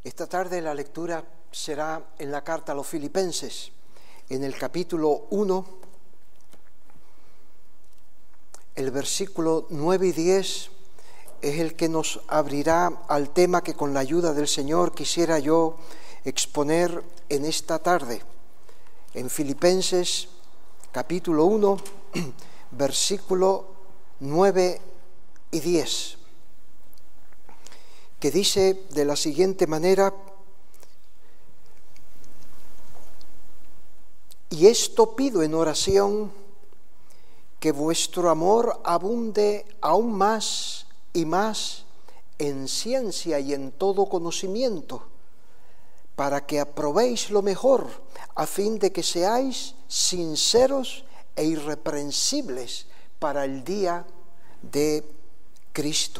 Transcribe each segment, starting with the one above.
Esta tarde la lectura será en la carta a los Filipenses, en el capítulo 1, el versículo 9 y 10 es el que nos abrirá al tema que con la ayuda del Señor quisiera yo exponer en esta tarde. En Filipenses capítulo 1, versículo 9 y 10. Que dice de la siguiente manera: y esto pido en oración, que vuestro amor abunde aún más y más en ciencia y en todo conocimiento, para que aprobéis lo mejor, a fin de que seáis sinceros e irreprensibles para el día de Cristo.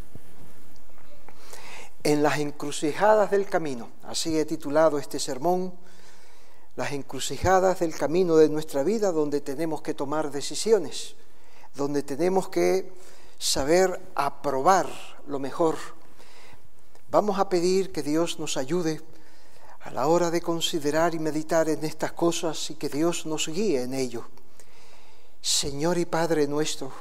En las encrucijadas del camino, así he titulado este sermón, las encrucijadas del camino de nuestra vida, donde tenemos que tomar decisiones, donde tenemos que saber aprobar lo mejor. Vamos a pedir que Dios nos ayude a la hora de considerar y meditar en estas cosas y que Dios nos guíe en ello. Señor y Padre nuestro,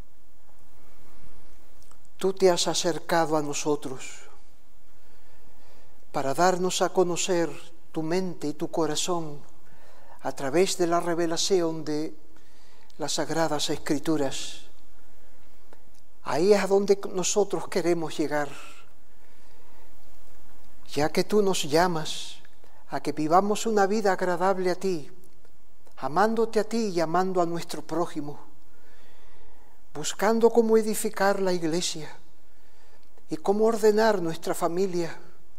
Tú te has acercado a nosotros para darnos a conocer tu mente y tu corazón a través de la revelación de las Sagradas Escrituras. Ahí es a donde nosotros queremos llegar, ya que tú nos llamas a que vivamos una vida agradable a ti, amándote a ti y amando a nuestro prójimo, buscando cómo edificar la iglesia y cómo ordenar nuestra familia,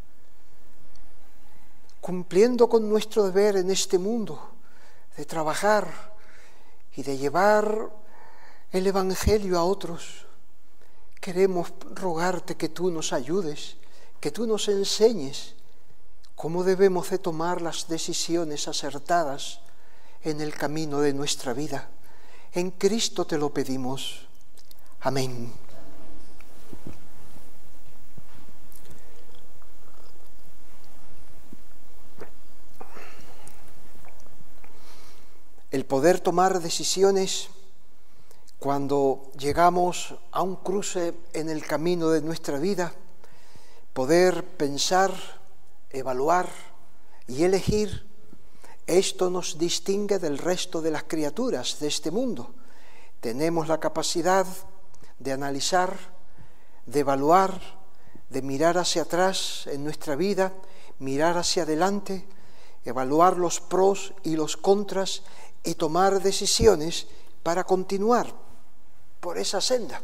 cumpliendo con nuestro deber en este mundo de trabajar y de llevar el Evangelio a otros. Queremos rogarte que tú nos ayudes, que tú nos enseñes cómo debemos de tomar las decisiones acertadas en el camino de nuestra vida. En Cristo te lo pedimos. Amén. El poder tomar decisiones cuando llegamos a un cruce en el camino de nuestra vida, poder pensar, evaluar y elegir, esto nos distingue del resto de las criaturas de este mundo. Tenemos la capacidad de analizar, de evaluar, de mirar hacia atrás en nuestra vida, mirar hacia adelante, evaluar los pros y los contras y tomar decisiones para continuar por esa senda.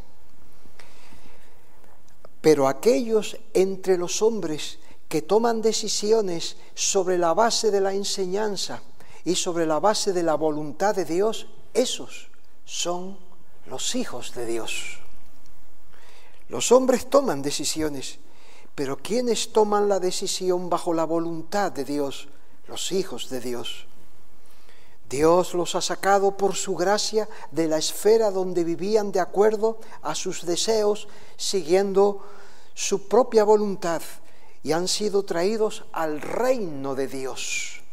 Pero aquellos entre los hombres que toman decisiones sobre la base de la enseñanza y sobre la base de la voluntad de Dios, esos son los hijos de Dios. Los hombres toman decisiones, pero ¿quiénes toman la decisión bajo la voluntad de Dios? Los hijos de Dios. Dios los ha sacado por su gracia de la esfera donde vivían de acuerdo a sus deseos, siguiendo su propia voluntad, y han sido traídos al reino de Dios.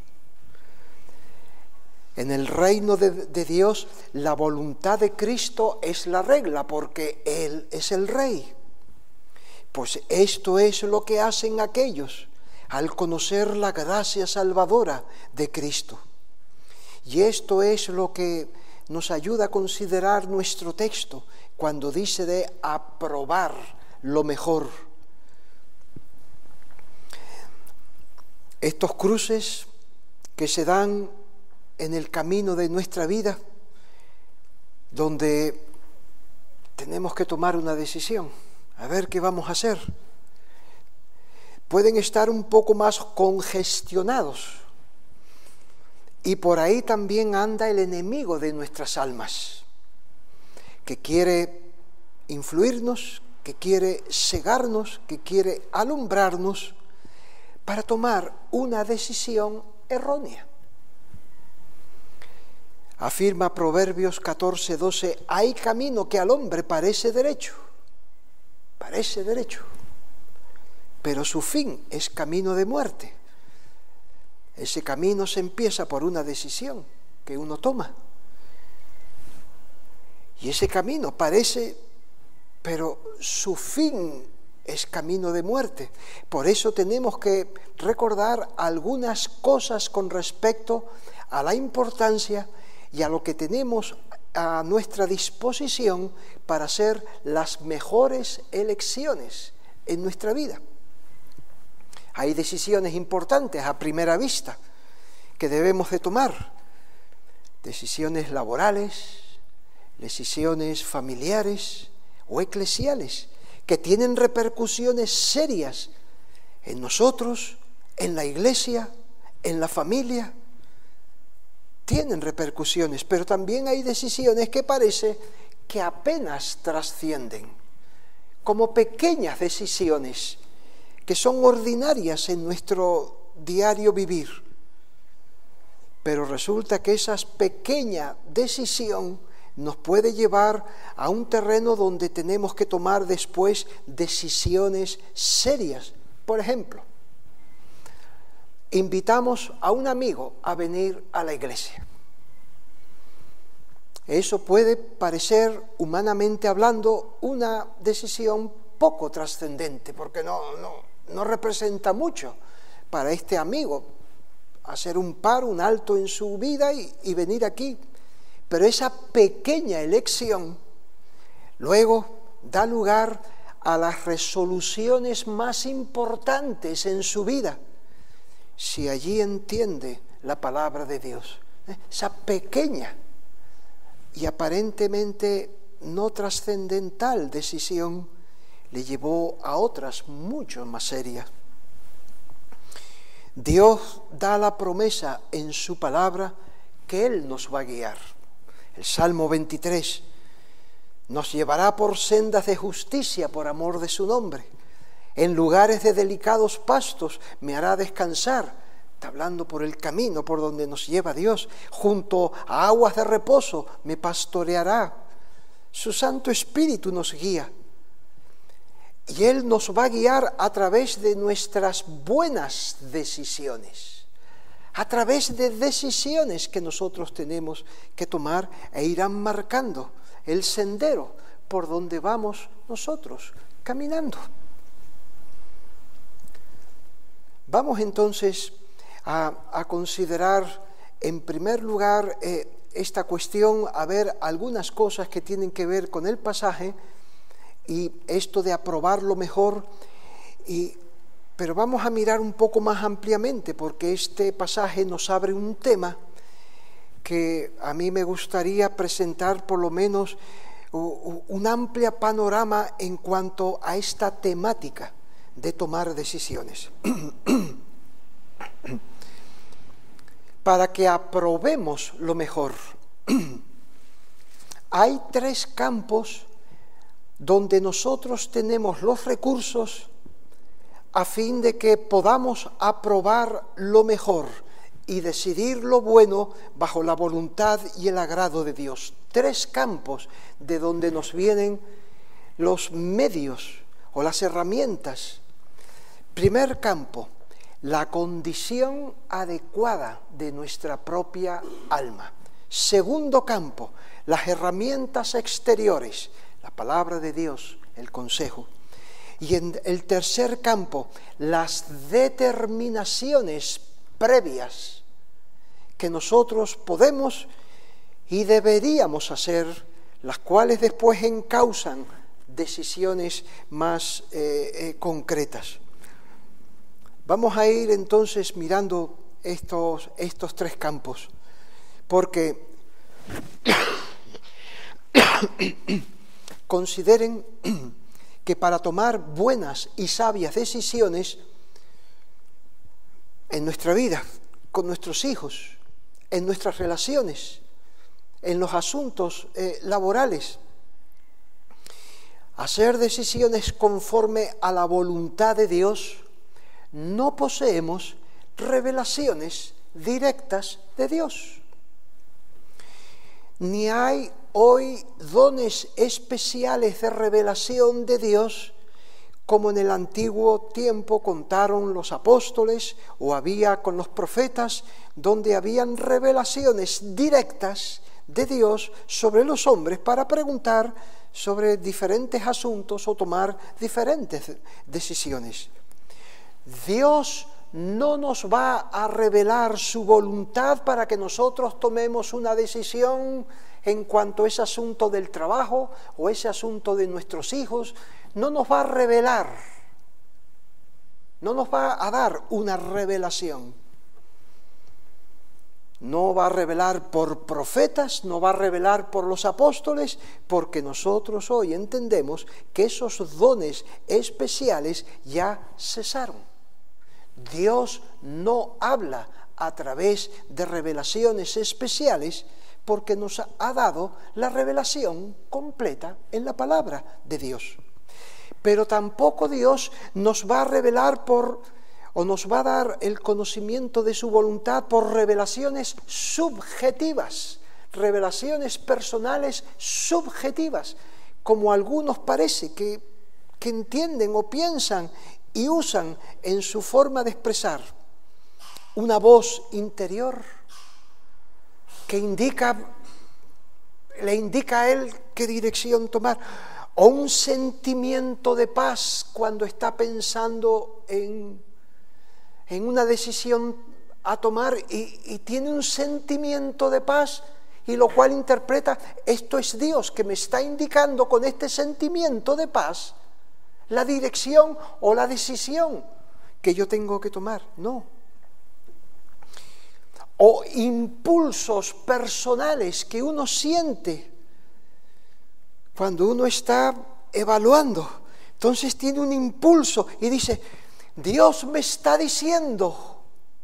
En el reino de Dios, la voluntad de Cristo es la regla, porque Él es el Rey. Pues esto es lo que hacen aquellos al conocer la gracia salvadora de Cristo. Y esto es lo que nos ayuda a considerar nuestro texto cuando dice de aprobar lo mejor. Estos cruces que se dan en el camino de nuestra vida, donde tenemos que tomar una decisión, a ver qué vamos a hacer, pueden estar un poco más congestionados. Y por ahí también anda el enemigo de nuestras almas, que quiere influirnos, que quiere cegarnos, que quiere alumbrarnos para tomar una decisión errónea. Afirma Proverbios 14:12, hay camino que al hombre parece derecho, pero su fin es camino de muerte. Ese camino se empieza por una decisión que uno toma. Y ese camino parece, pero su fin es camino de muerte. Por eso tenemos que recordar algunas cosas con respecto a la importancia y a lo que tenemos a nuestra disposición para hacer las mejores elecciones en nuestra vida. Hay decisiones importantes a primera vista que debemos de tomar. Decisiones laborales, decisiones familiares o eclesiales que tienen repercusiones serias en nosotros, en la iglesia, en la familia. Tienen repercusiones, pero también hay decisiones que parece que apenas trascienden, como pequeñas decisiones que son ordinarias en nuestro diario vivir. Pero resulta que esa pequeña decisión nos puede llevar a un terreno donde tenemos que tomar después decisiones serias. Por ejemplo, invitamos a un amigo a venir a la iglesia. Eso puede parecer, humanamente hablando, una decisión poco trascendente, porque no representa mucho para este amigo hacer un paro, un alto en su vida y venir aquí. Pero esa pequeña elección luego da lugar a las resoluciones más importantes en su vida, si allí entiende la palabra de Dios. Esa pequeña y aparentemente no trascendental decisión le llevó a otras mucho más serias. Dios da la promesa en su palabra que Él nos va a guiar. El Salmo 23 nos llevará por sendas de justicia por amor de su nombre. En lugares de delicados pastos me hará descansar. Está hablando por el camino por donde nos lleva Dios. Junto a aguas de reposo me pastoreará. Su Santo Espíritu nos guía. Y Él nos va a guiar a través de nuestras buenas decisiones, a través de decisiones que nosotros tenemos que tomar e irán marcando el sendero por donde vamos nosotros caminando. Vamos entonces a considerar en primer lugar esta cuestión, a ver algunas cosas que tienen que ver con el pasaje y esto de aprobarlo mejor, pero vamos a mirar un poco más ampliamente porque este pasaje nos abre un tema que a mí me gustaría presentar por lo menos un amplio panorama en cuanto a esta temática de tomar decisiones. Para que aprobemos lo mejor. Hay tres campos donde nosotros tenemos los recursos a fin de que podamos aprobar lo mejor y decidir lo bueno bajo la voluntad y el agrado de Dios. Tres campos de donde nos vienen los medios o las herramientas. Primer campo, la condición adecuada de nuestra propia alma. Segundo campo, las herramientas exteriores, la palabra de Dios, el consejo. Y en el tercer campo, las determinaciones previas que nosotros podemos y deberíamos hacer, las cuales después encausan decisiones más concretas. Vamos a ir entonces mirando estos tres campos, porque consideren que para tomar buenas y sabias decisiones en nuestra vida, con nuestros hijos, en nuestras relaciones, en los asuntos laborales, hacer decisiones conforme a la voluntad de Dios, no poseemos revelaciones directas de Dios. Ni hay hoy dones especiales de revelación de Dios como en el antiguo tiempo contaron los apóstoles o había con los profetas, donde habían revelaciones directas de Dios sobre los hombres para preguntar sobre diferentes asuntos o tomar diferentes decisiones. Dios no nos va a revelar su voluntad para que nosotros tomemos una decisión en cuanto a ese asunto del trabajo o ese asunto de nuestros hijos. No nos va a revelar, no nos va a dar una revelación. No va a revelar por profetas, no va a revelar por los apóstoles, porque nosotros hoy entendemos que esos dones especiales ya cesaron. Dios no habla a través de revelaciones especiales porque nos ha dado la revelación completa en la palabra de Dios. Pero tampoco Dios nos va a revelar o nos va a dar el conocimiento de su voluntad por revelaciones subjetivas, revelaciones personales subjetivas, como algunos parece que entienden o piensan y usan en su forma de expresar. Una voz interior que le indica a él qué dirección tomar, o un sentimiento de paz cuando está pensando en una decisión a tomar y tiene un sentimiento de paz, y lo cual interpreta, esto es Dios que me está indicando con este sentimiento de paz la dirección o la decisión que yo tengo que tomar. No. O impulsos personales que uno siente cuando uno está evaluando. Entonces tiene un impulso y dice, Dios me está diciendo.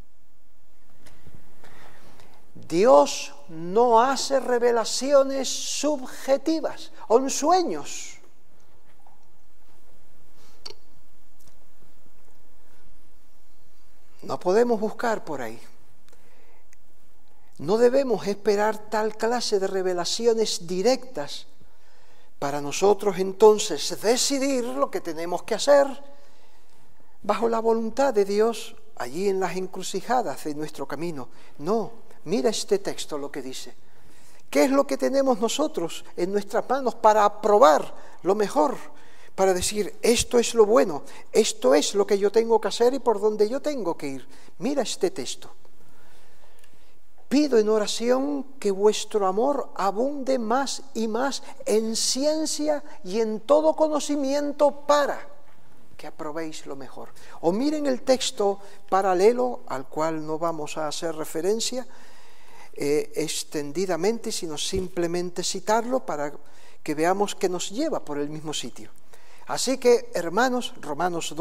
Dios no hace revelaciones subjetivas o en sueños. No podemos buscar por ahí. No debemos esperar tal clase de revelaciones directas para nosotros entonces decidir lo que tenemos que hacer bajo la voluntad de Dios allí en las encrucijadas de nuestro camino. No, mira este texto lo que dice. ¿Qué es lo que tenemos nosotros en nuestras manos para aprobar lo mejor? Para decir, esto es lo bueno, esto es lo que yo tengo que hacer y por donde yo tengo que ir. Mira este texto. Pido en oración que vuestro amor abunde más y más en ciencia y en todo conocimiento para que aprobéis lo mejor. O miren el texto paralelo al cual no vamos a hacer referencia extendidamente, sino simplemente citarlo para que veamos que nos lleva por el mismo sitio. Así que, hermanos, Romanos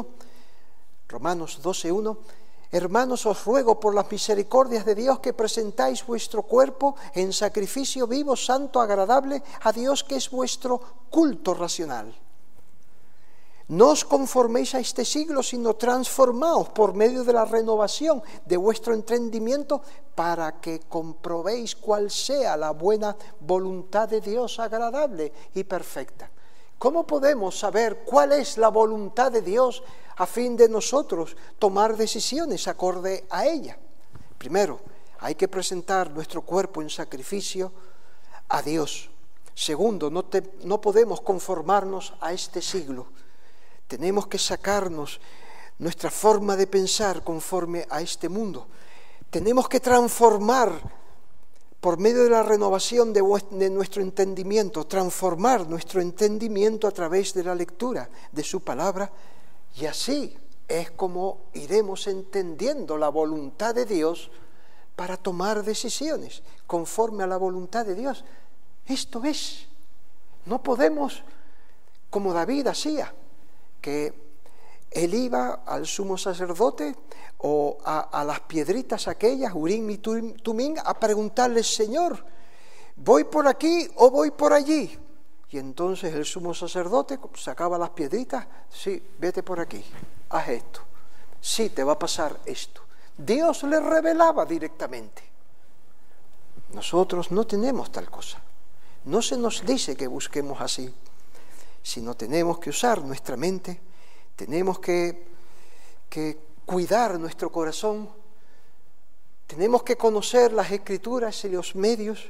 12:1, hermanos, os ruego por las misericordias de Dios que presentáis vuestro cuerpo en sacrificio vivo, santo, agradable a Dios, que es vuestro culto racional. No os conforméis a este siglo, sino transformaos por medio de la renovación de vuestro entendimiento para que comprobéis cuál sea la buena voluntad de Dios, agradable y perfecta. ¿Cómo podemos saber cuál es la voluntad de Dios a fin de nosotros tomar decisiones acorde a ella? Primero, hay que presentar nuestro cuerpo en sacrificio a Dios. Segundo, no podemos conformarnos a este siglo. Tenemos que sacarnos nuestra forma de pensar conforme a este mundo. Tenemos que transformar por medio de la renovación de nuestro entendimiento, transformar nuestro entendimiento a través de la lectura de su palabra, y así es como iremos entendiendo la voluntad de Dios para tomar decisiones conforme a la voluntad de Dios. Esto es, no podemos, como David hacía, que él iba al sumo sacerdote o a las piedritas aquellas, Urim y Tumim, a preguntarle, Señor, ¿voy por aquí o voy por allí? Y entonces el sumo sacerdote sacaba las piedritas, sí, vete por aquí, haz esto, sí, te va a pasar esto. Dios le revelaba directamente. Nosotros no tenemos tal cosa. No se nos dice que busquemos así, sino tenemos que usar nuestra mente Tenemos que cuidar nuestro corazón. Tenemos que conocer las Escrituras y los medios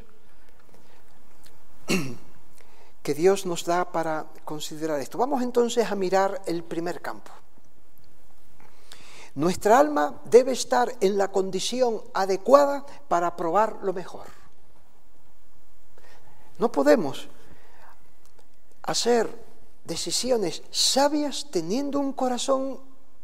que Dios nos da para considerar esto. Vamos entonces a mirar el primer campo. Nuestra alma debe estar en la condición adecuada para probar lo mejor. No podemos hacer decisiones sabias teniendo un corazón,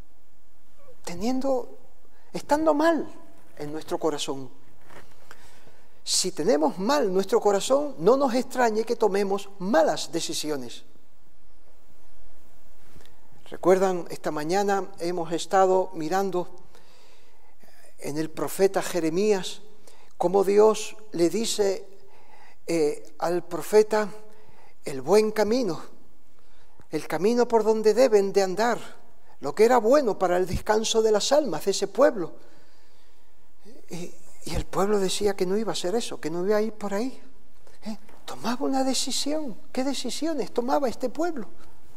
estando mal en nuestro corazón. Si tenemos mal nuestro corazón, no nos extrañe que tomemos malas decisiones. Recuerdan, esta mañana hemos estado mirando en el profeta Jeremías cómo Dios le dice al profeta el buen camino, el camino por donde deben de andar, lo que era bueno para el descanso de las almas de ese pueblo. Y el pueblo decía que no iba a hacer eso, que no iba a ir por ahí. Tomaba una decisión. ¿Qué decisiones tomaba este pueblo?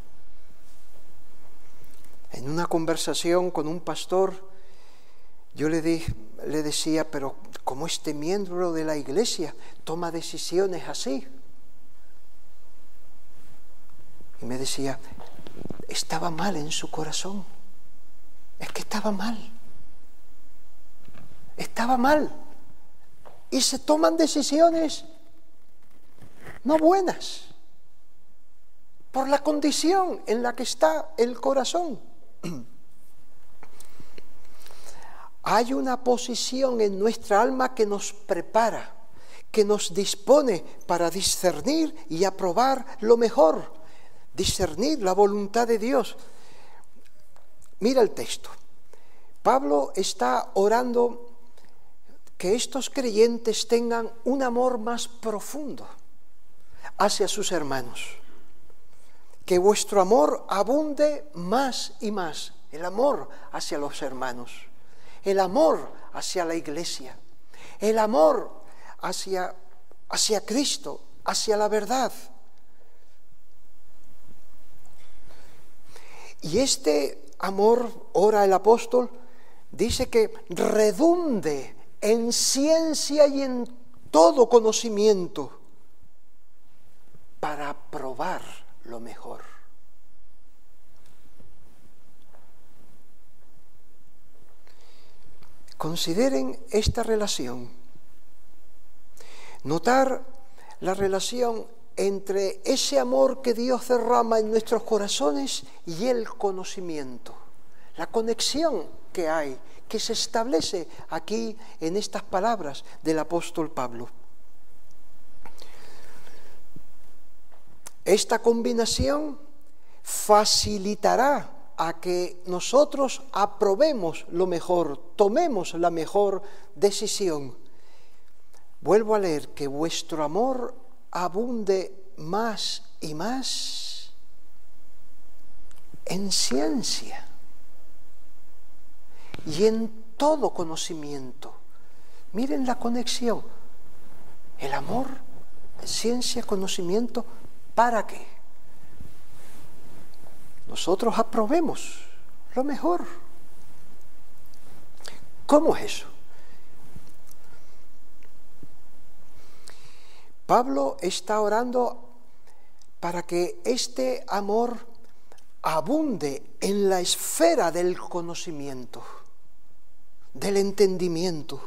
En una conversación con un pastor, yo le decía, pero ¿cómo este miembro de la iglesia toma decisiones así? Y me decía, estaba mal en su corazón. Es que estaba mal. Estaba mal. Y se toman decisiones no buenas por la condición en la que está el corazón. Hay una posición en nuestra alma que nos prepara, que nos dispone para discernir y aprobar lo mejor, discernir la voluntad de Dios. Mira el texto. Pablo está orando que estos creyentes tengan un amor más profundo hacia sus hermanos. Que vuestro amor abunde más y más. El amor hacia los hermanos, el amor hacia la iglesia, el amor hacia Cristo, hacia la verdad. Y este amor, ora el apóstol, dice que redunde en ciencia y en todo conocimiento para probar lo mejor. Consideren esta relación. Notar la relación entre ese amor que Dios derrama en nuestros corazones y el conocimiento. La conexión que hay, que se establece aquí en estas palabras del apóstol Pablo. Esta combinación facilitará a que nosotros aprobemos lo mejor, tomemos la mejor decisión. Vuelvo a leer, que vuestro amor abunde más y más en ciencia y en todo conocimiento. Miren la conexión. El amor, ciencia, conocimiento, ¿para qué? Nosotros aprobemos lo mejor. ¿Cómo es eso? Pablo está orando para que este amor abunde en la esfera del conocimiento, del entendimiento.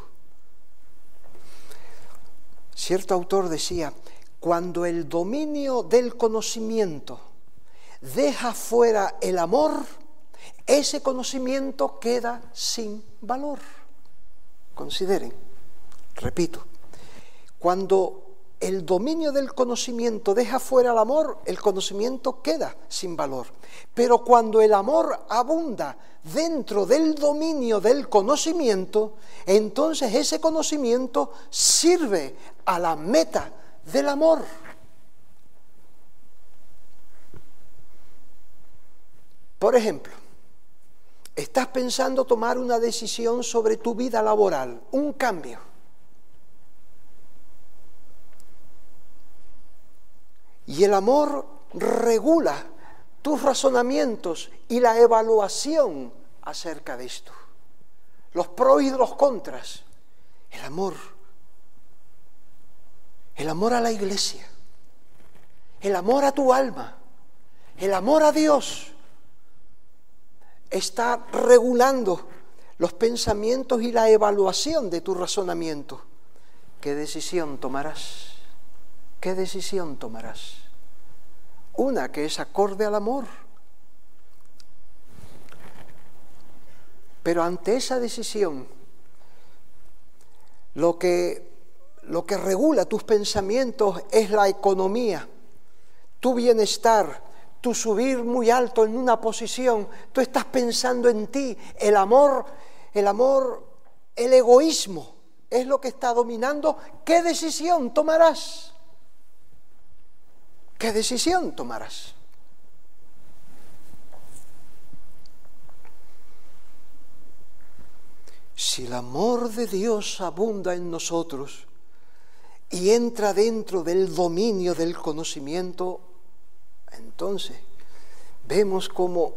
Cierto autor decía, cuando el dominio del conocimiento deja fuera el amor, ese conocimiento queda sin valor. Consideren, repito, cuando el dominio del conocimiento deja fuera el amor, el conocimiento queda sin valor. Pero cuando el amor abunda dentro del dominio del conocimiento, entonces ese conocimiento sirve a la meta del amor. Por ejemplo, estás pensando tomar una decisión sobre tu vida laboral, un cambio. Y el amor regula tus razonamientos y la evaluación acerca de esto. Los pros y los contras. El amor a la iglesia, el amor a tu alma, el amor a Dios, está regulando los pensamientos y la evaluación de tu razonamiento. ¿Qué decisión tomarás? ¿Qué decisión tomarás? Una que es acorde al amor. Pero ante esa decisión, lo que regula tus pensamientos es la economía, tu bienestar, tu subir muy alto en una posición. Tú estás pensando en ti, el amor, el egoísmo es lo que está dominando. ¿Qué decisión tomarás? ¿Qué decisión tomarás? Si el amor de Dios abunda en nosotros y entra dentro del dominio del conocimiento, entonces vemos cómo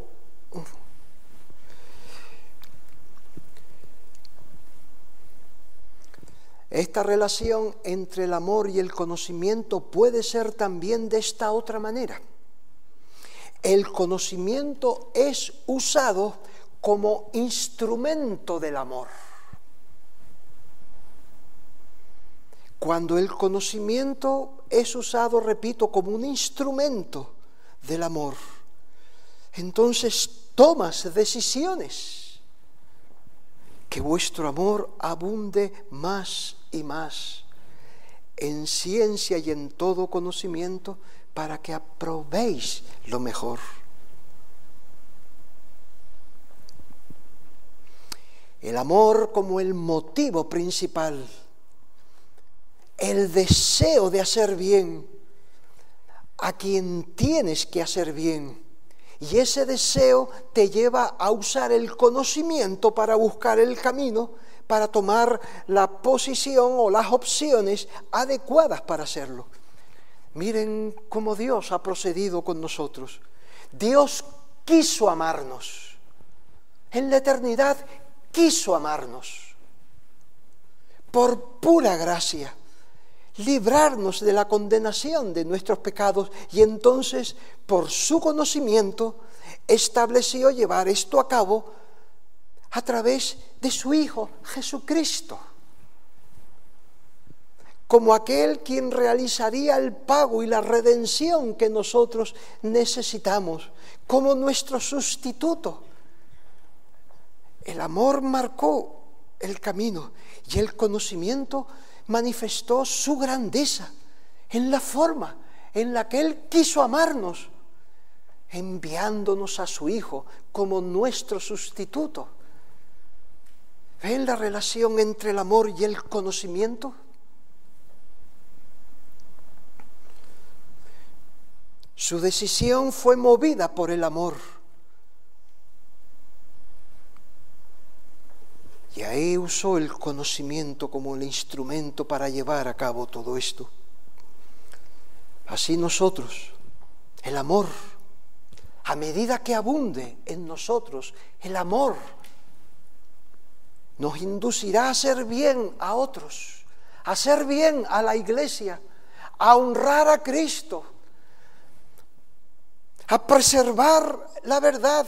esta relación entre el amor y el conocimiento puede ser también de esta otra manera. El conocimiento es usado como instrumento del amor. Cuando el conocimiento es usado, repito, como un instrumento del amor, entonces tomas decisiones. Que vuestro amor abunde más y más en ciencia y en todo conocimiento, para que aprobéis lo mejor. El amor como el motivo principal, el deseo de hacer bien a quien tienes que hacer bien. Y ese deseo te lleva a usar el conocimiento para buscar el camino, para tomar la posición o las opciones adecuadas para hacerlo. Miren cómo Dios ha procedido con nosotros. Dios quiso amarnos. En la eternidad quiso amarnos. Por pura gracia. Librarnos de la condenación de nuestros pecados, y entonces, por su conocimiento, estableció llevar esto a cabo a través de su Hijo Jesucristo, como aquel quien realizaría el pago y la redención que nosotros necesitamos, como nuestro sustituto. El amor marcó el camino y el conocimiento manifestó su grandeza en la forma en la que Él quiso amarnos, enviándonos a su Hijo como nuestro sustituto. ¿Ven la relación entre el amor y el conocimiento? Su decisión fue movida por el amor. Y ahí usó el conocimiento como el instrumento para llevar a cabo todo esto. Así nosotros, el amor, a medida que abunde en nosotros el amor, nos inducirá a hacer bien a otros, a hacer bien a la iglesia, a honrar a Cristo, a preservar la verdad,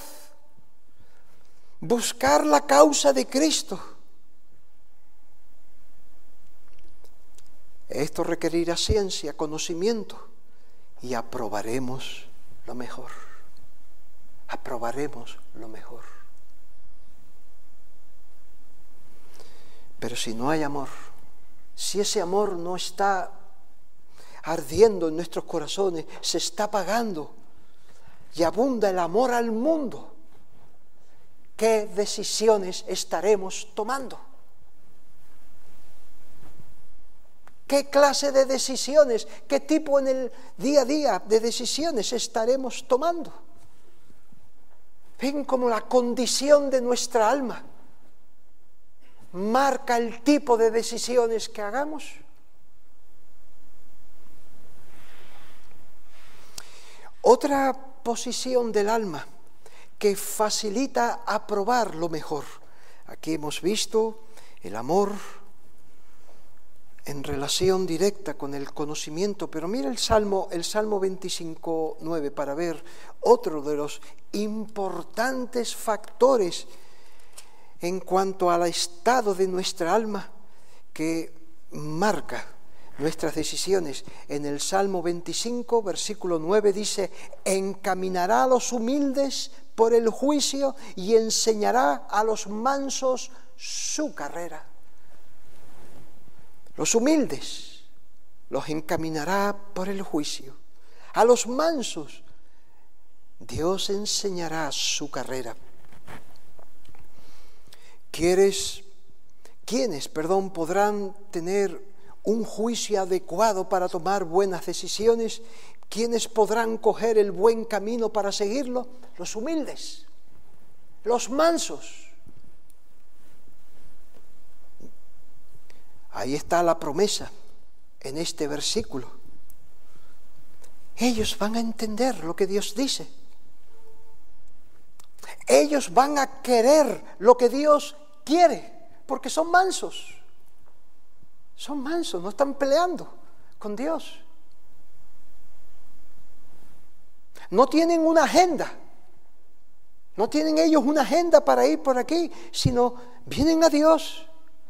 buscar la causa de Cristo. Esto requerirá ciencia, conocimiento, y aprobaremos lo mejor. Aprobaremos lo mejor. Pero si no hay amor, si ese amor no está ardiendo en nuestros corazones, se está apagando y abunda el amor al mundo, ¿qué decisiones estaremos tomando? ¿Qué clase de decisiones, qué tipo en el día a día de decisiones estaremos tomando? Ven como la condición de nuestra alma marca el tipo de decisiones que hagamos. Otra disposición del alma que facilita aprobar lo mejor. Aquí hemos visto el amor en relación directa con el conocimiento, pero mira el Salmo 25:9 para ver otro de los importantes factores en cuanto al estado de nuestra alma que marca nuestras decisiones. En el Salmo 25, versículo 9 dice: encaminará a los humildes por el juicio y enseñará a los mansos su carrera. Los humildes los encaminará por el juicio. A los mansos Dios enseñará su carrera. ¿Quiénes podrán tener un juicio adecuado para tomar buenas decisiones? ¿Quiénes podrán coger el buen camino para seguirlo? Los humildes, los mansos. Ahí está la promesa en este versículo. Ellos van a entender lo que Dios dice. Ellos van a querer lo que Dios quiere, porque son mansos. Son mansos, no están peleando con Dios. No tienen una agenda. No tienen ellos una agenda para ir por aquí, sino vienen a Dios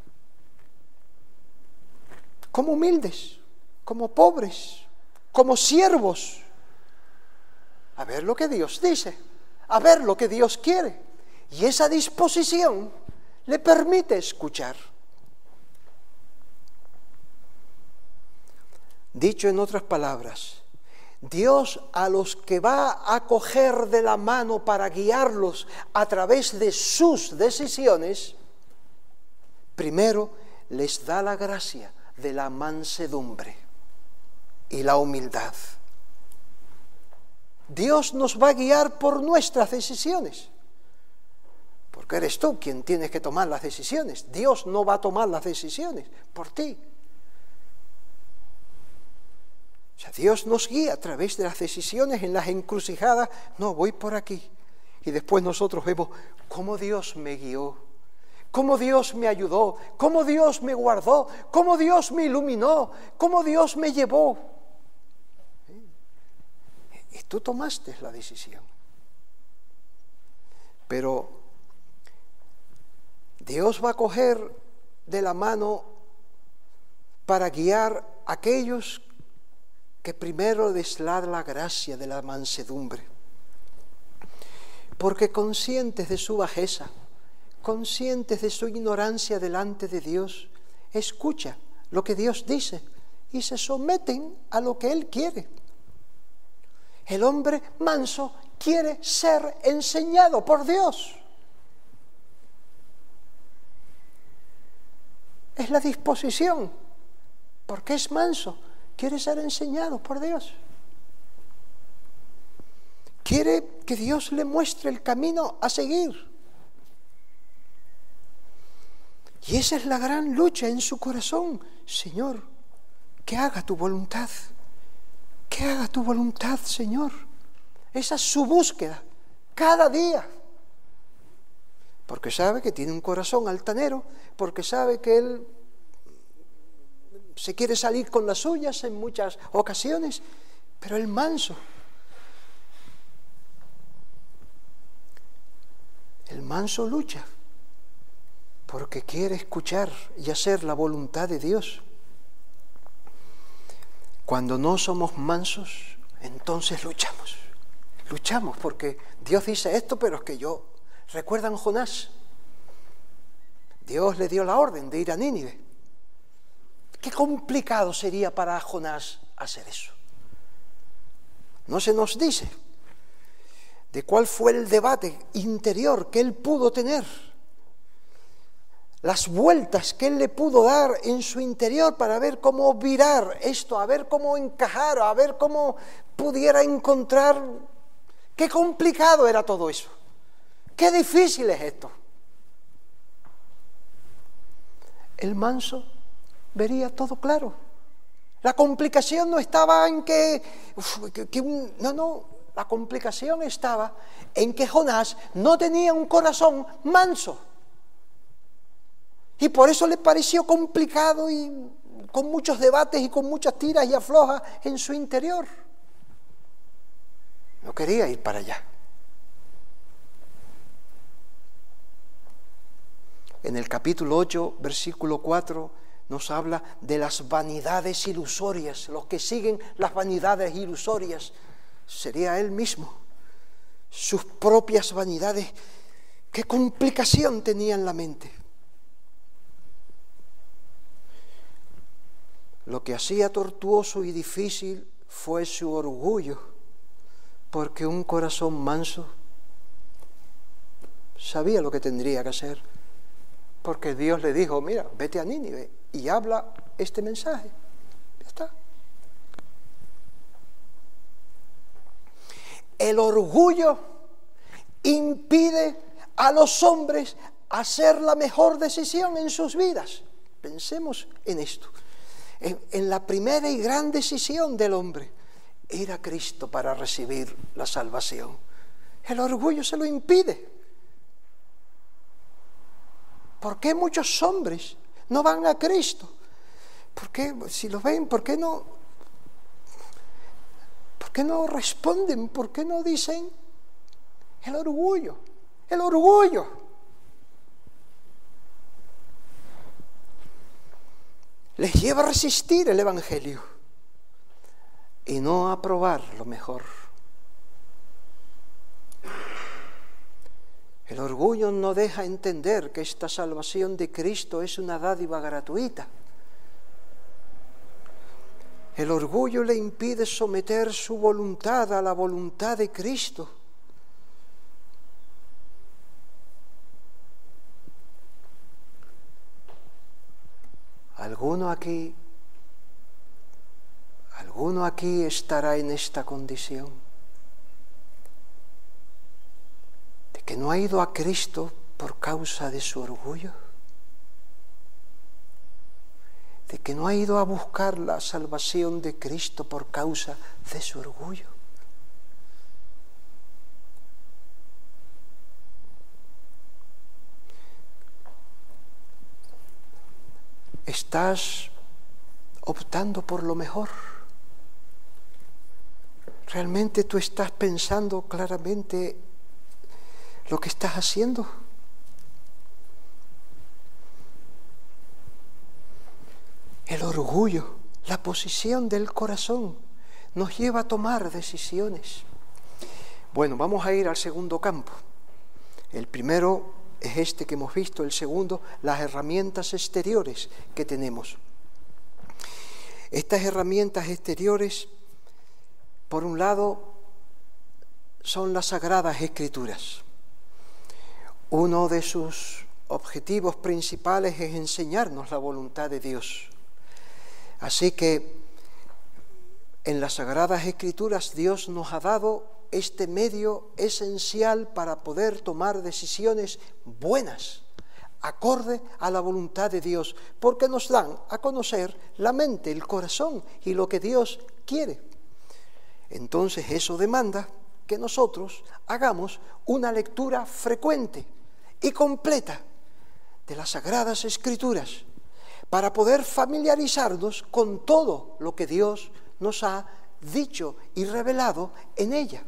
como humildes, como pobres, como siervos, a ver lo que Dios dice, a ver lo que Dios quiere. Y esa disposición le permite escuchar. Dicho en otras palabras, Dios a los que va a coger de la mano para guiarlos a través de sus decisiones, primero les da la gracia de la mansedumbre y la humildad. Dios nos va a guiar por nuestras decisiones, porque eres tú quien tienes que tomar las decisiones. Dios no va a tomar las decisiones por ti. O sea, Dios nos guía a través de las decisiones en las encrucijadas. No, voy por aquí. Y después nosotros vemos cómo Dios me guió, cómo Dios me ayudó, cómo Dios me guardó, cómo Dios me iluminó, cómo Dios me llevó. Y tú tomaste la decisión. Pero Dios va a coger de la mano para guiar a aquellos que primero les da la gracia de la mansedumbre. Porque conscientes de su bajeza, conscientes de su ignorancia delante de Dios, escucha lo que Dios dice y se someten a lo que Él quiere. El hombre manso quiere ser enseñado por Dios. Es la disposición, porque es manso, quiere ser enseñado por Dios. Quiere que Dios le muestre el camino a seguir. Y esa es la gran lucha en su corazón. Señor, que haga tu voluntad. Que haga tu voluntad, Señor. Esa es su búsqueda, cada día. Porque sabe que tiene un corazón altanero, porque sabe que él se quiere salir con las suyas en muchas ocasiones, pero el manso lucha porque quiere escuchar y hacer la voluntad de Dios. Cuando no somos mansos, entonces luchamos porque Dios dice esto, pero es que ¿recuerdan Jonás? Dios le dio la orden de ir a Nínive. Qué complicado sería para Jonás hacer eso. No se nos dice de cuál fue el debate interior que él pudo tener, las vueltas que él le pudo dar en su interior para ver cómo virar esto, a ver cómo encajar, a ver cómo pudiera encontrar. Qué complicado era todo eso, qué difícil es esto. El manso vería todo claro. La complicación no estaba en La complicación estaba en que Jonás no tenía un corazón manso. Y por eso le pareció complicado y con muchos debates y con muchas tiras y aflojas en su interior. No quería ir para allá. En el capítulo 8, versículo 4, nos habla de las vanidades ilusorias. Los que siguen las vanidades ilusorias, sería él mismo. Sus propias vanidades, qué complicación tenía en la mente. Lo que hacía tortuoso y difícil fue su orgullo, porque un corazón manso sabía lo que tendría que hacer, porque Dios le dijo, mira, vete a Nínive y habla este mensaje. Ya está. El orgullo impide a los hombres hacer la mejor decisión en sus vidas. Pensemos en esto. En la primera y gran decisión del hombre, ir a Cristo para recibir la salvación. El orgullo se lo impide. ¿Por qué muchos hombres no van a Cristo? ¿Por qué, si lo ven, por qué no responden? ¿Por qué no dicen? El orgullo, el orgullo. Les lleva a resistir el Evangelio y no a probar lo mejor. El orgullo no deja entender que esta salvación de Cristo es una dádiva gratuita. El orgullo le impide someter su voluntad a la voluntad de Cristo. ¿Alguno aquí estará en esta condición? ¿De que no ha ido a Cristo por causa de su orgullo? ¿De que no ha ido a buscar la salvación de Cristo por causa de su orgullo? ¿Estás optando por lo mejor? ¿Realmente tú estás pensando claramente lo que estás haciendo? El orgullo, la posición del corazón, nos lleva a tomar decisiones. Bueno, vamos a ir al segundo campo. El primero es este que hemos visto, el segundo, las herramientas exteriores que tenemos. Estas herramientas exteriores, por un lado, son las Sagradas Escrituras. Uno de sus objetivos principales es enseñarnos la voluntad de Dios. Así que en las Sagradas Escrituras Dios nos ha dado este medio esencial para poder tomar decisiones buenas, acorde a la voluntad de Dios, porque nos dan a conocer la mente, el corazón y lo que Dios quiere. Entonces eso demanda que nosotros hagamos una lectura frecuente y completa de las Sagradas Escrituras para poder familiarizarnos con todo lo que Dios nos ha dicho y revelado en ella,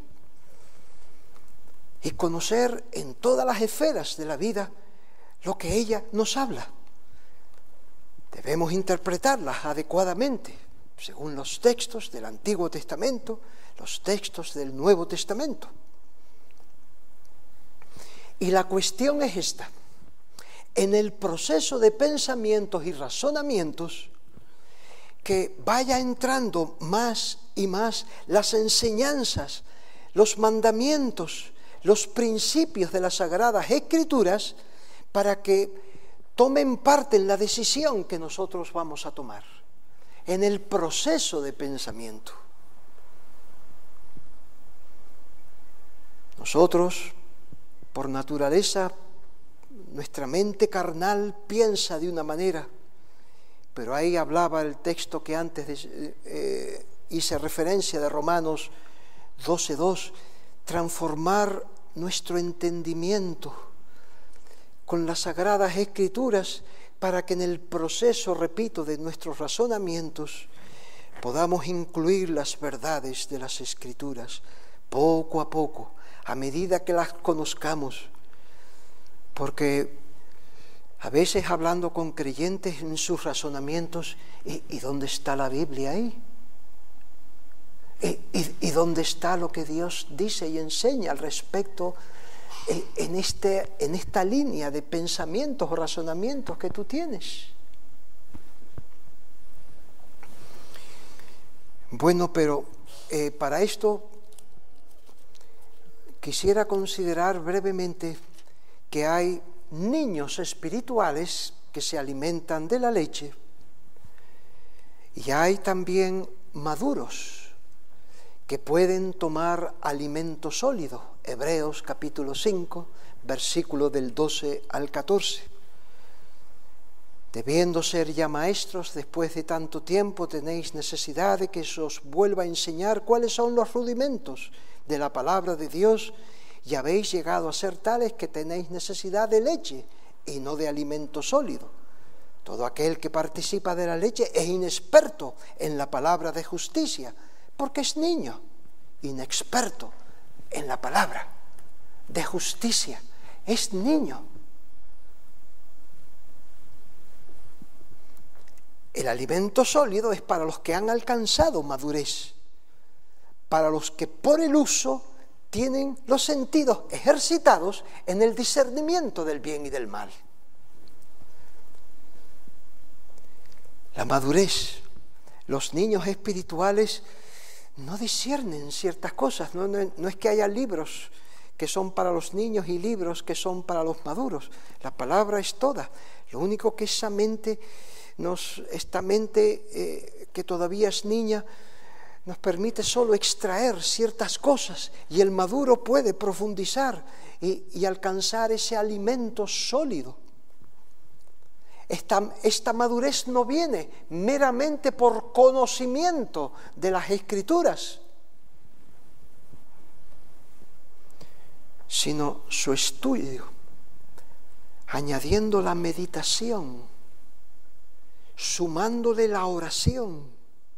y conocer en todas las esferas de la vida lo que ella nos habla. Debemos interpretarlas adecuadamente, según los textos del Antiguo Testamento, los textos del Nuevo Testamento. Y la cuestión es esta: en el proceso de pensamientos y razonamientos, que vaya entrando más y más las enseñanzas, los mandamientos, los principios de las Sagradas Escrituras, para que tomen parte en la decisión que nosotros vamos a tomar, en el proceso de pensamiento. Nosotros, por naturaleza, nuestra mente carnal piensa de una manera, pero ahí hablaba el texto que antes hice referencia de Romanos 12:2, transformar nuestro entendimiento con las Sagradas Escrituras para que en el proceso, repito, de nuestros razonamientos podamos incluir las verdades de las Escrituras poco a poco, a medida que las conozcamos. Porque a veces hablando con creyentes en sus razonamientos, ¿y dónde está la Biblia ahí? ¿Y dónde está lo que Dios dice y enseña al respecto en esta línea de pensamientos o razonamientos que tú tienes? Bueno, pero para esto quisiera considerar brevemente que hay niños espirituales que se alimentan de la leche y hay también maduros que pueden tomar alimento sólido. Hebreos capítulo 5, versículo del 12 al 14. Debiendo ser ya maestros, después de tanto tiempo tenéis necesidad de que se os vuelva a enseñar cuáles son los rudimentos de la palabra de Dios, y habéis llegado a ser tales que tenéis necesidad de leche y no de alimento sólido. Todo aquel que participa de la leche es inexperto en la palabra de justicia, porque es niño, inexperto en la palabra de justicia, es niño. El alimento sólido es para los que han alcanzado madurez, para los que por el uso tienen los sentidos ejercitados en el discernimiento del bien y del mal. La madurez, los niños espirituales no disciernen ciertas cosas, no es que haya libros que son para los niños y libros que son para los maduros. La palabra es toda. Lo único que esta mente que todavía es niña nos permite solo extraer ciertas cosas, y el maduro puede profundizar y alcanzar ese alimento sólido. Esta madurez no viene meramente por conocimiento de las Escrituras, sino su estudio, añadiendo la meditación, sumándole la oración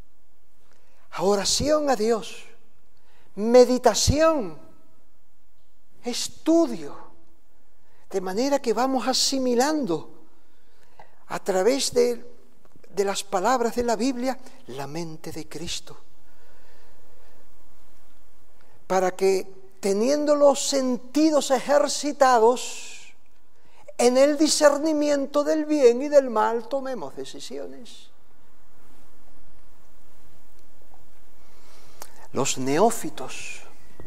a Dios, meditación, estudio, de manera que vamos asimilando a través de las palabras de la Biblia la mente de Cristo, para que teniendo los sentidos ejercitados en el discernimiento del bien y del mal, tomemos decisiones. Los neófitos.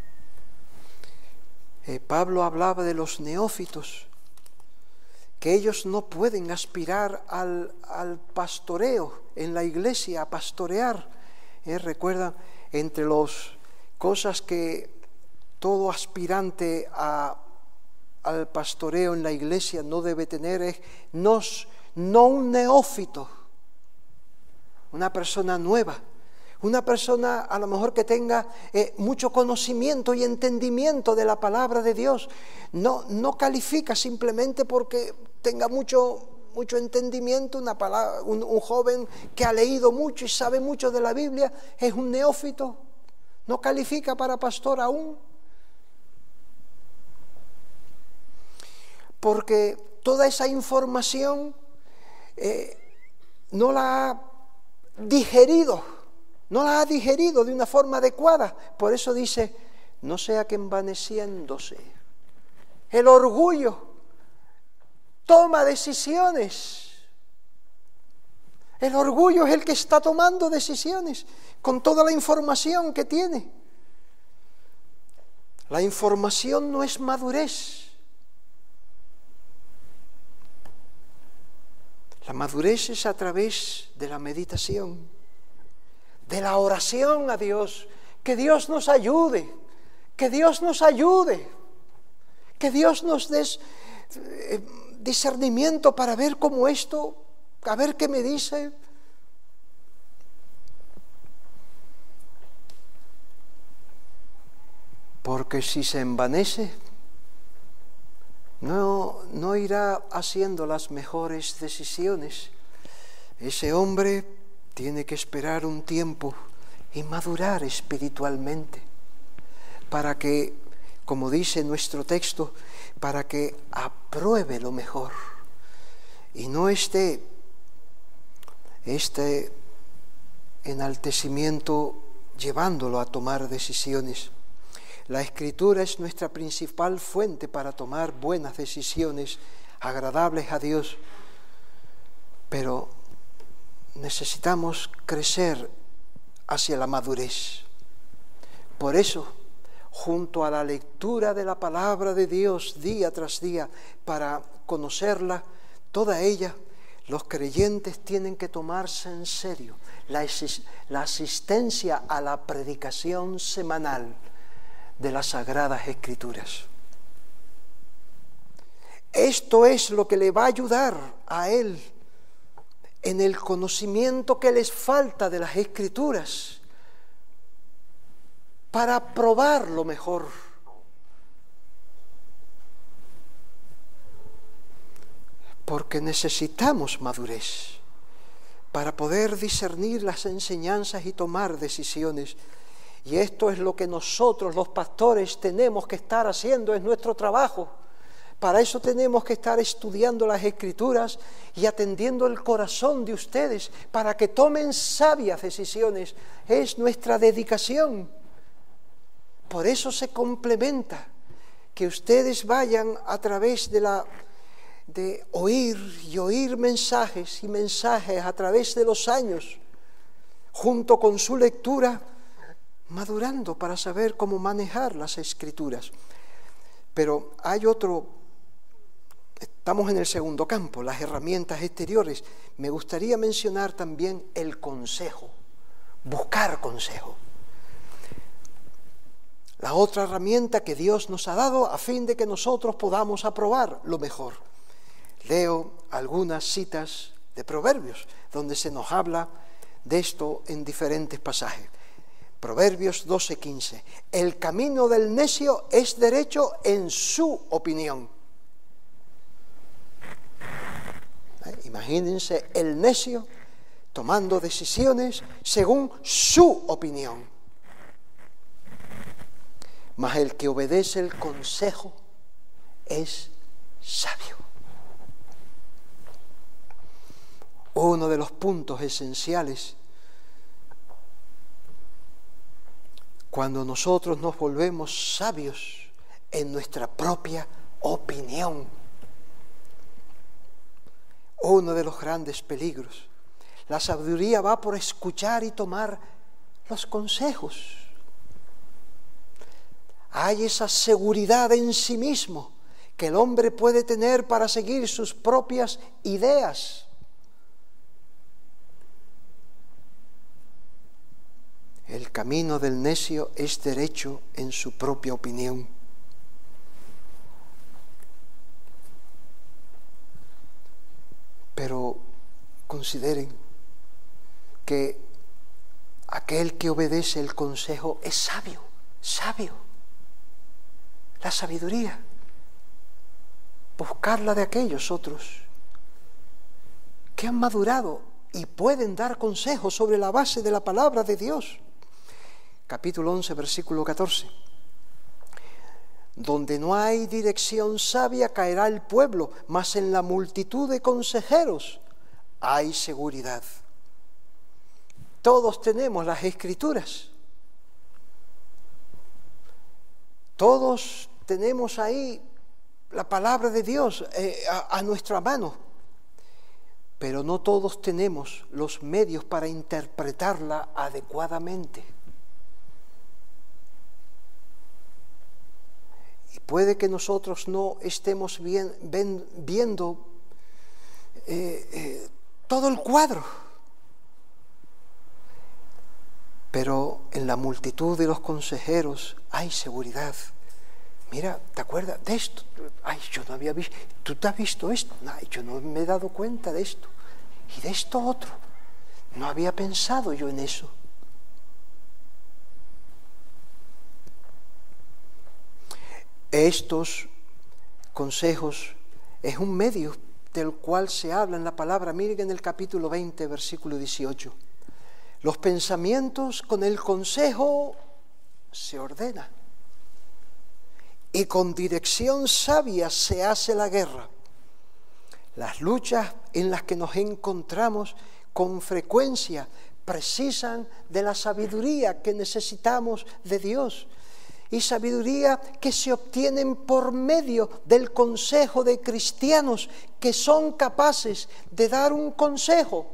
Pablo hablaba de los neófitos, que ellos no pueden aspirar al pastoreo en la iglesia, a pastorear. Recuerda, entre las cosas que todo aspirante al pastoreo en la iglesia no debe tener es no un neófito, una persona nueva, una persona a lo mejor que tenga mucho conocimiento y entendimiento de la palabra de Dios. No califica simplemente porque tenga mucho entendimiento. Un joven que ha leído mucho y sabe mucho de la Biblia es un neófito, no califica para pastor aún. Porque toda esa información no la ha digerido de una forma adecuada. Por eso dice, no sea que envaneciéndose. El orgullo toma decisiones. El orgullo es el que está tomando decisiones con toda la información que tiene. La información no es madurez. La madurez es a través de la meditación, de la oración a Dios. Que Dios nos ayude, que Dios nos ayude, que Dios nos dé discernimiento para ver cómo esto, a ver qué me dice. porque si se envanece, no irá haciendo las mejores decisiones. Ese hombre tiene que esperar un tiempo y madurar espiritualmente para que, como dice nuestro texto, para que apruebe lo mejor y no esté este enaltecimiento llevándolo a tomar decisiones. La Escritura es nuestra principal fuente para tomar buenas decisiones, agradables a Dios, pero necesitamos crecer hacia la madurez. Por eso, junto a la lectura de la palabra de Dios día tras día, para conocerla, toda ella, los creyentes tienen que tomarse en serio la asistencia a la predicación semanal de las Sagradas Escrituras. Esto es lo que le va a ayudar a él en el conocimiento que les falta de las Escrituras para probar lo mejor. Porque necesitamos madurez para poder discernir las enseñanzas y tomar decisiones. Y esto es lo que nosotros, los pastores, tenemos que estar haciendo, es nuestro trabajo. Para eso tenemos que estar estudiando las Escrituras y atendiendo el corazón de ustedes para que tomen sabias decisiones. Es nuestra dedicación. Por eso se complementa que ustedes vayan a través de oír y oír mensajes y mensajes a través de los años, junto con su lectura, madurando para saber cómo manejar las Escrituras. Pero hay otro, estamos en el segundo campo, las herramientas exteriores. Me gustaría mencionar también el consejo, buscar consejo. La otra herramienta que Dios nos ha dado a fin de que nosotros podamos aprobar lo mejor. Leo algunas citas de Proverbios, donde se nos habla de esto en diferentes pasajes. Proverbios 12:15. El camino del necio es derecho en su opinión. Imagínense el necio tomando decisiones según su opinión. Mas el que obedece el consejo es sabio. Uno de los puntos esenciales cuando nosotros nos volvemos sabios en nuestra propia opinión. Uno de los grandes peligros. La sabiduría va por escuchar y tomar los consejos. Hay esa seguridad en sí mismo que el hombre puede tener para seguir sus propias ideas. El camino del necio es derecho en su propia opinión. Pero consideren que aquel que obedece el consejo es sabio, sabio. La sabiduría, buscarla de aquellos otros que han madurado y pueden dar consejos sobre la base de la palabra de Dios. Capítulo 11, versículo 14. Donde no hay dirección sabia caerá el pueblo, mas en la multitud de consejeros hay seguridad. Todos tenemos las Escrituras. Todos tenemos ahí la palabra de Dios a nuestra mano. Pero no todos tenemos los medios para interpretarla adecuadamente. Y puede que nosotros no estemos viendo todo el cuadro. Pero en la multitud de los consejeros hay seguridad. Mira, ¿te acuerdas de esto? Ay, yo no había visto. ¿Tú te has visto esto? Ay, yo no me he dado cuenta de esto. Y de esto otro. No había pensado yo en eso. Estos consejos es un medio del cual se habla en la palabra. Miren en el capítulo 20, versículo 18. Los pensamientos con el consejo se ordenan, y con dirección sabia se hace la guerra. Las luchas en las que nos encontramos con frecuencia precisan de la sabiduría que necesitamos de Dios, y sabiduría que se obtienen por medio del consejo de cristianos que son capaces de dar un consejo.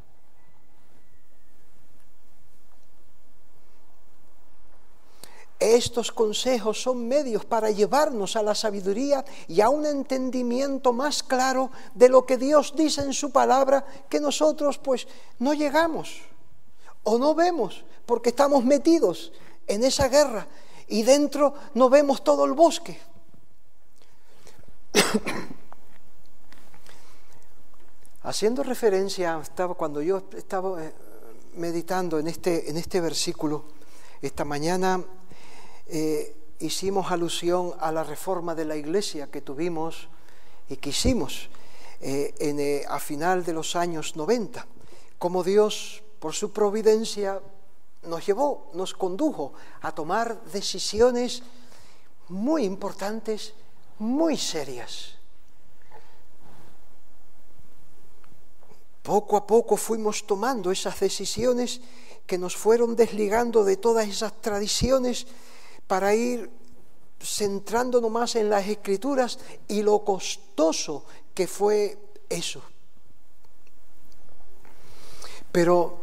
Estos consejos son medios para llevarnos a la sabiduría y a un entendimiento más claro de lo que Dios dice en su palabra, que nosotros pues no llegamos o no vemos porque estamos metidos en esa guerra y dentro no vemos todo el bosque. Haciendo referencia, cuando yo estaba meditando en este versículo, esta mañana hicimos alusión a la reforma de la Iglesia que tuvimos y que hicimos a final de los años 90, como Dios, por su providencia, nos condujo a tomar decisiones muy importantes, muy serias. Poco a poco fuimos tomando esas decisiones que nos fueron desligando de todas esas tradiciones para ir centrándonos más en las Escrituras y lo costoso que fue eso. Pero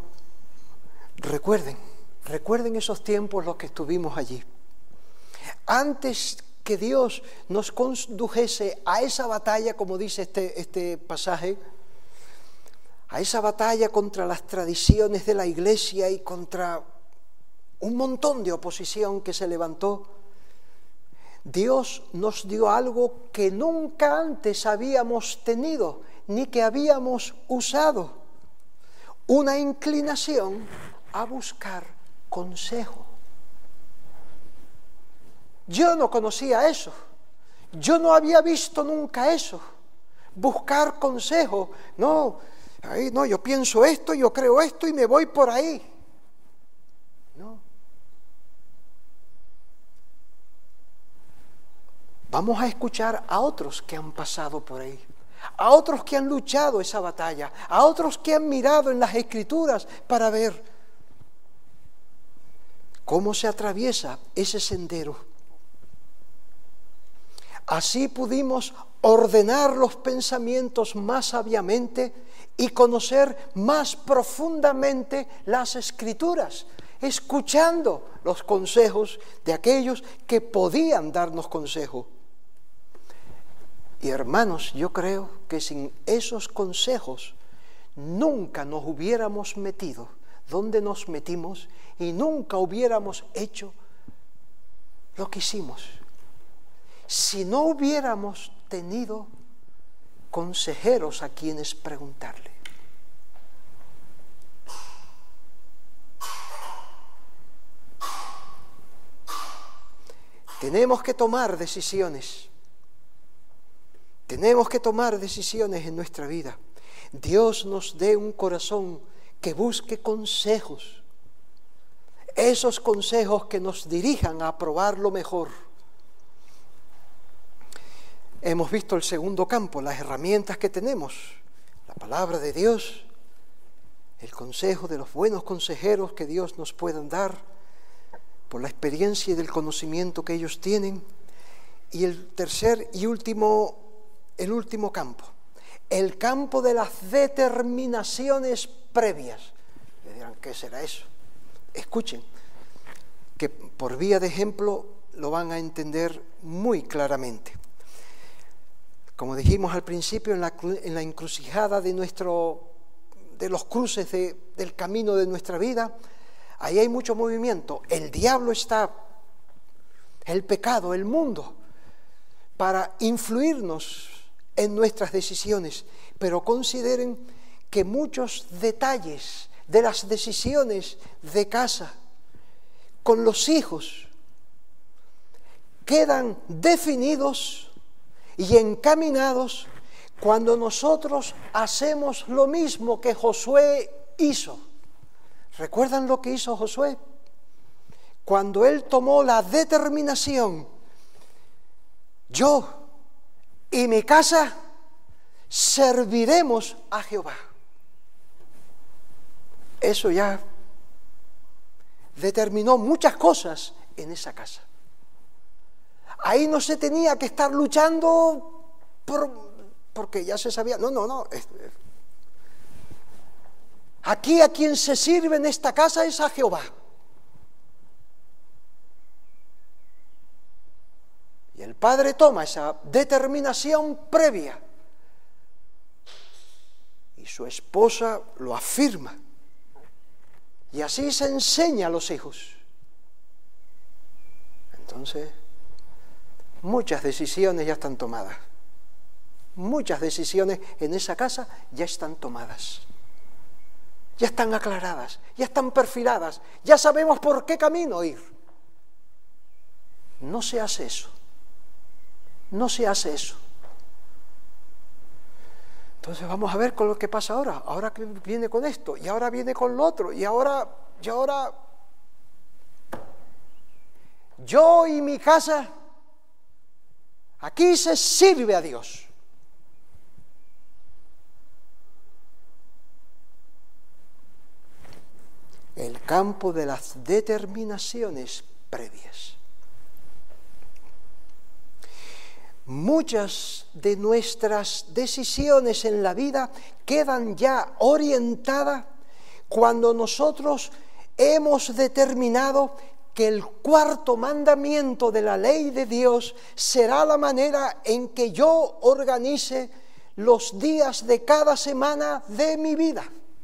recuerden esos tiempos los que estuvimos allí. Antes que Dios nos condujese a esa batalla, como dice este pasaje, a esa batalla contra las tradiciones de la Iglesia y contra un montón de oposición que se levantó, Dios nos dio algo que nunca antes habíamos tenido, ni que habíamos usado: una inclinación a buscar consejo. Yo no conocía eso, yo no había visto nunca eso, buscar consejo. No, yo pienso esto, yo creo esto y me voy por ahí. No. Vamos a escuchar a otros que han pasado por ahí, a otros que han luchado esa batalla, a otros que han mirado en las Escrituras para ver cómo se atraviesa ese sendero. Así pudimos ordenar los pensamientos más sabiamente y conocer más profundamente las Escrituras, escuchando los consejos de aquellos que podían darnos consejo. Y hermanos, yo creo que sin esos consejos nunca nos hubiéramos metido donde nos metimos y nunca hubiéramos hecho lo que hicimos, si no hubiéramos tenido consejeros a quienes preguntarle. Tenemos que tomar decisiones. Tenemos que tomar decisiones en nuestra vida. Dios nos dé un corazón que busque consejos. Esos consejos que nos dirijan a probar lo mejor. Hemos visto el segundo campo, las herramientas que tenemos, la palabra de Dios, el consejo de los buenos consejeros que Dios nos puedan dar por la experiencia y del conocimiento que ellos tienen. Y el tercer y último campo, el campo de las determinaciones previas. Le dirán, ¿qué será eso? Escuchen, que por vía de ejemplo lo van a entender muy claramente. Como dijimos al principio, en la encrucijada de los cruces del camino de nuestra vida, ahí hay mucho movimiento. El diablo está, el pecado, el mundo, para influirnos en nuestras decisiones. Pero consideren que muchos detalles de las decisiones de casa, con los hijos, quedan definidos y encaminados cuando nosotros hacemos lo mismo que Josué hizo. ¿Recuerdan lo que hizo Josué? Cuando él tomó la determinación, yo y mi casa serviremos a Jehová. Eso ya determinó muchas cosas en esa casa. Ahí no se tenía que estar luchando porque ya se sabía. No. Aquí a quien se sirve en esta casa es a Jehová. Y el padre toma esa determinación previa y su esposa lo afirma. Y así se enseña a los hijos. Entonces, muchas decisiones ya están tomadas. Muchas decisiones en esa casa ya están tomadas. Ya están aclaradas, ya están perfiladas, ya sabemos por qué camino ir. No se hace eso. No se hace eso. Entonces vamos a ver con lo que pasa ahora. Ahora que viene con esto, y ahora viene con lo otro, y ahora yo y mi casa, aquí se sirve a Dios. El campo de las determinaciones previas. Muchas de nuestras decisiones en la vida quedan ya orientadas cuando nosotros hemos determinado que el cuarto mandamiento de la ley de Dios será la manera en que yo organice los días de cada semana de mi vida.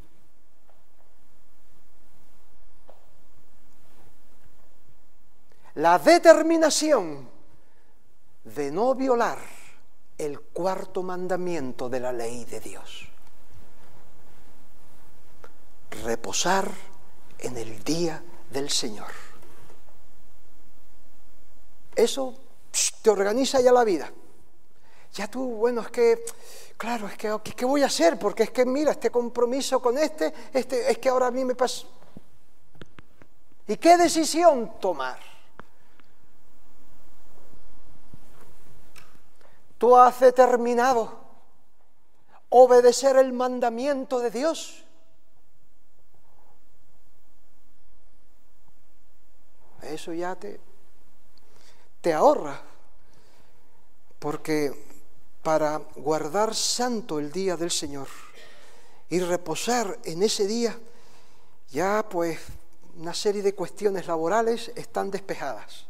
La determinación de no violar el cuarto mandamiento de la ley de Dios. Reposar en el día del Señor. Eso te organiza ya la vida. Ya tú, bueno, es que, claro, es que, ¿qué voy a hacer? Porque es que, mira, este compromiso con es que ahora a mí me pasa. ¿Y qué decisión tomar? ¿Tú has determinado obedecer el mandamiento de Dios? Eso ya te ahorra, porque para guardar santo el día del Señor y reposar en ese día, ya pues una serie de cuestiones laborales están despejadas.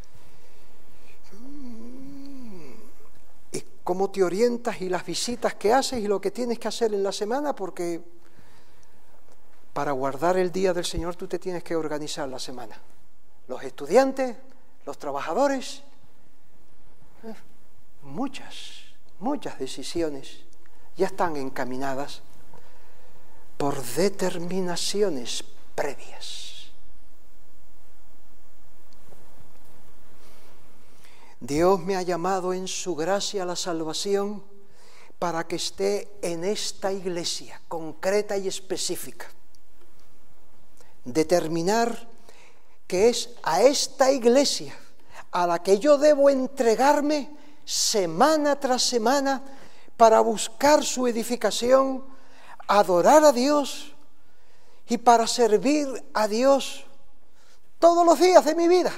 Y cómo te orientas y las visitas que haces y lo que tienes que hacer en la semana, porque para guardar el día del Señor tú te tienes que organizar la semana. Los estudiantes, los trabajadores, muchas decisiones ya están encaminadas por determinaciones previas. Dios me ha llamado en su gracia a la salvación para que esté en esta iglesia concreta y específica. Determinar que es a esta iglesia a la que yo debo entregarme semana tras semana para buscar su edificación, adorar a Dios y para servir a Dios todos los días de mi vida.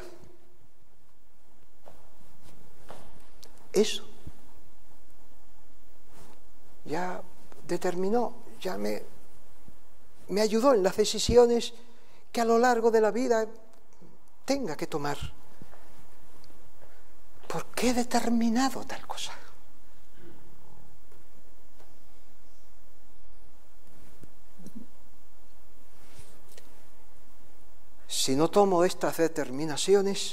Eso ya determinó, ya me ayudó en las decisiones que a lo largo de la vida tenga que tomar. ¿Por qué he determinado tal cosa? Si no tomo estas determinaciones,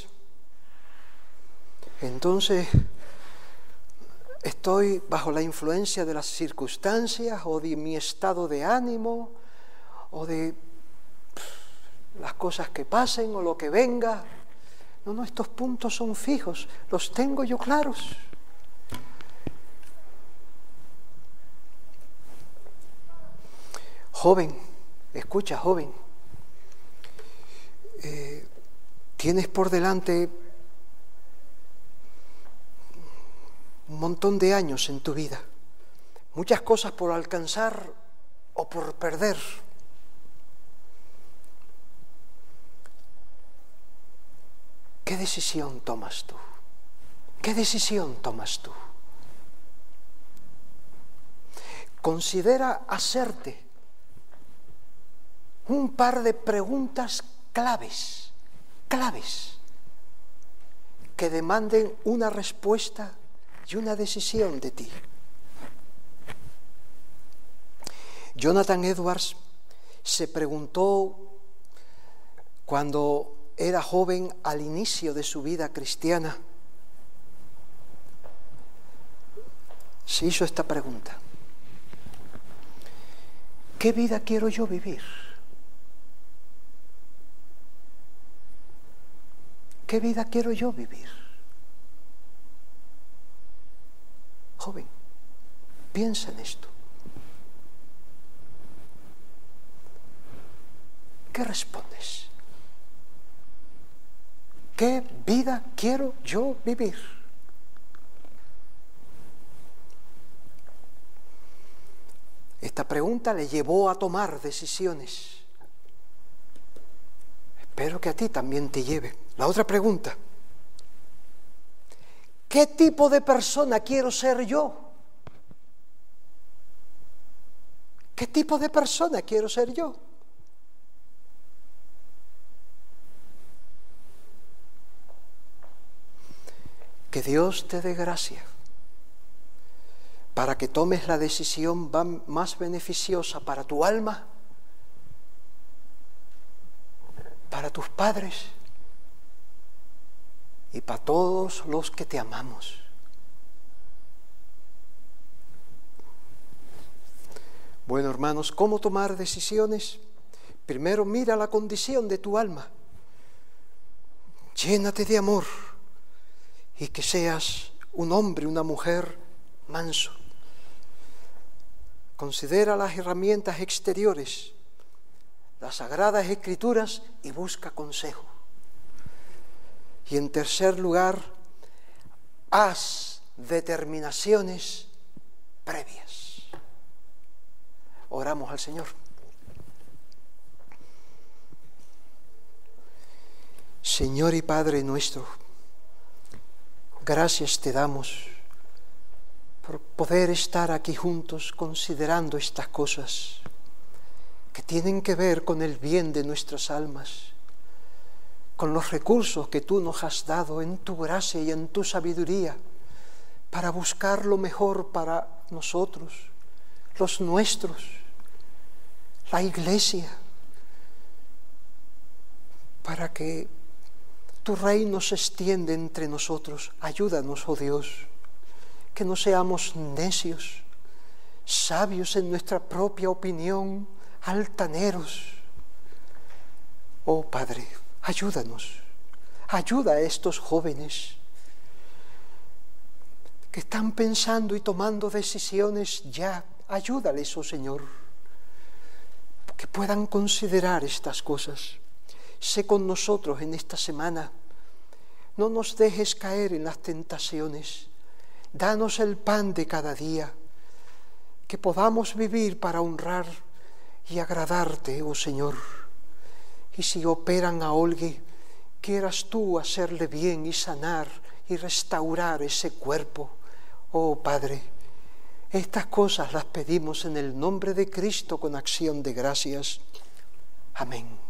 entonces estoy bajo la influencia de las circunstancias o de mi estado de ánimo o de las cosas que pasen o lo que venga. No, estos puntos son fijos, los tengo yo claros. Joven, escucha, joven, tienes por delante un montón de años en tu vida, muchas cosas por alcanzar o por perder. ¿Qué decisión tomas tú? ¿Qué decisión tomas tú? Considera hacerte un par de preguntas claves, que demanden una respuesta y una decisión de ti. Jonathan Edwards se preguntó cuando era joven al inicio de su vida cristiana, se hizo esta pregunta: ¿qué vida quiero yo vivir? ¿Qué vida quiero yo vivir? Joven, piensa en esto. ¿Qué respondes? ¿Qué vida quiero yo vivir? Esta pregunta le llevó a tomar decisiones. Espero que a ti también te lleve. La otra pregunta: ¿qué tipo de persona quiero ser yo? ¿Qué tipo de persona quiero ser yo? Que Dios te dé gracia para que tomes la decisión más beneficiosa para tu alma, para tus padres y para todos los que te amamos. Bueno, hermanos, ¿cómo tomar decisiones? Primero mira la condición de tu alma. Llénate de amor y que seas un hombre, una mujer manso. Considera las herramientas exteriores, las Sagradas Escrituras, y busca consejo. Y en tercer lugar, haz determinaciones previas. Oramos al Señor. Señor y Padre nuestro, gracias te damos por poder estar aquí juntos considerando estas cosas que tienen que ver con el bien de nuestras almas, con los recursos que tú nos has dado en tu gracia y en tu sabiduría para buscar lo mejor para nosotros, los nuestros, la Iglesia, para que tu reino se extienda entre nosotros. Ayúdanos, oh Dios, que no seamos necios, sabios en nuestra propia opinión, altaneros. Oh Padre, ayúdanos, ayuda a estos jóvenes que están pensando y tomando decisiones ya. Ayúdales, oh Señor, que puedan considerar estas cosas. Sé con nosotros en esta semana. No nos dejes caer en las tentaciones. Danos el pan de cada día, que podamos vivir para honrar y agradarte, oh Señor. Y si operan a alguien, quieras tú hacerle bien y sanar y restaurar ese cuerpo, oh Padre. Estas cosas las pedimos en el nombre de Cristo con acción de gracias. Amén.